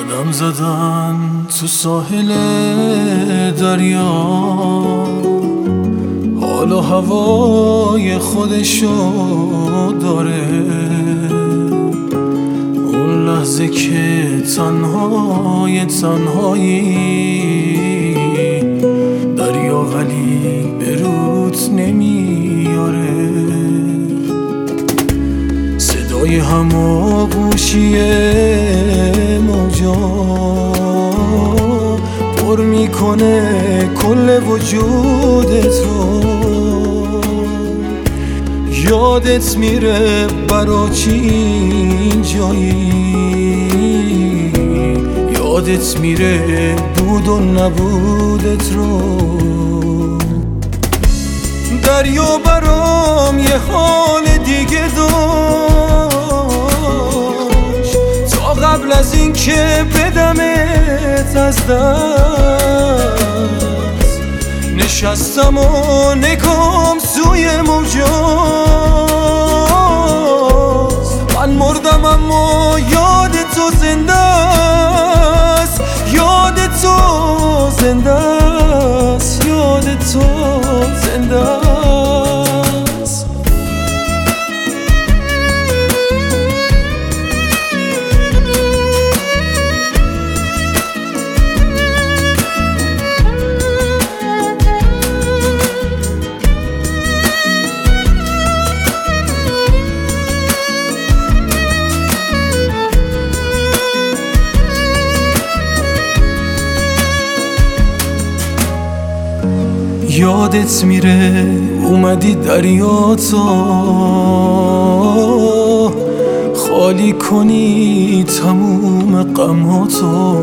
قدم زدن تو ساحل دریا، حال و هوای خودشو داره. اون لحظه که تنهایی دریا ولی به روت نمیاره. صدای هماغوشی موجا پر میکنه کل وجودت رو. یادت میره برا چی اینجایی، یادت میره بود و نبودت رو. دریا برام یه حال دیگه داشت تا قبل از این که بدمت از دست. نشستم و نگام سوی موجاست. من مردم اما یاد تو زنده است، یاد تو زنده است، یاد تو زنده است. یادت میره اومدی دریاتو خالی کنی تموم غماتو.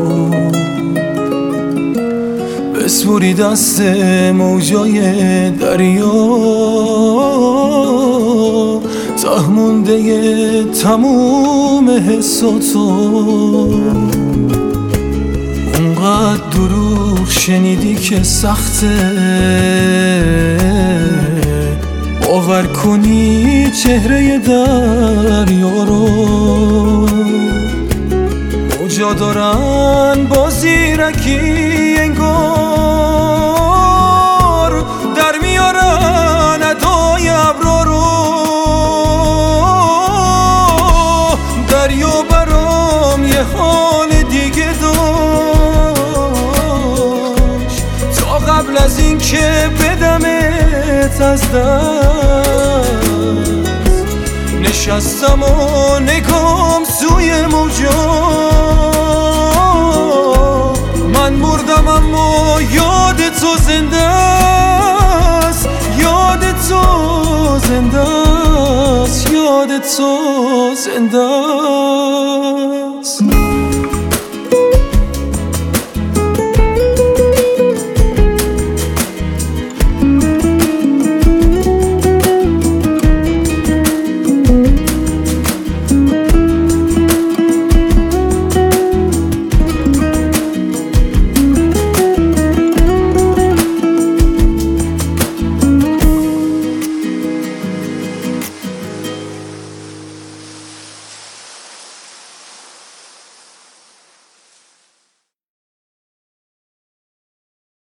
بسپری دست موجای دریا ته مونده تموم حساتو. اونقدر دروغ شنیدی که سخته باور کنی چهره دریا رو. موجا دارن با زیرکی انگار در میارن ادای ابرا رو. دریا برام یه حال دیگه داشت تا قبل از این که بدمت از دست. نشستم و نگام سوی موجا. من مردم اما یاد تو زنده است، یاد تو زنده است، یاد تو زنده است.